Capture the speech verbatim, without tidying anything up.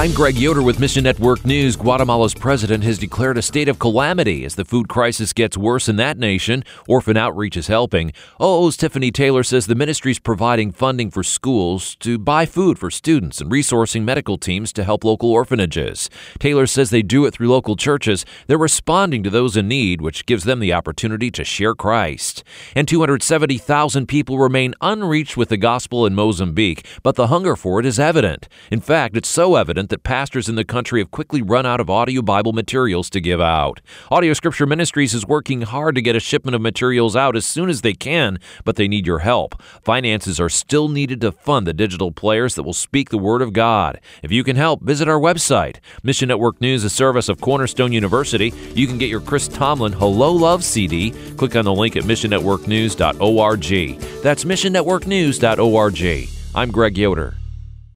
I'm Greg Yoder with Mission Network News. Guatemala's president has declared a state of calamity as the food crisis gets worse in that nation. Orphan Outreach is helping. O O's Tiffany Taylor says the ministry's providing funding for schools to buy food for students and resourcing medical teams to help local orphanages. Taylor says they do it through local churches. They're responding to those in need, which gives them the opportunity to share Christ. And two hundred seventy thousand people remain unreached with the gospel in Mozambique, but the hunger for it is evident. In fact, it's so evident that pastors in the country have quickly run out of audio Bible materials to give out. Audio Scripture Ministries is working hard to get a shipment of materials out as soon as they can, but they need your help. Finances are still needed to fund the digital players that will speak the Word of God. If you can help, visit our website. Mission Network News, a service of Cornerstone University. You can get your Chris Tomlin Hello Love C D. Click on the link at mission network news dot org. That's mission network news dot org. I'm Greg Yoder.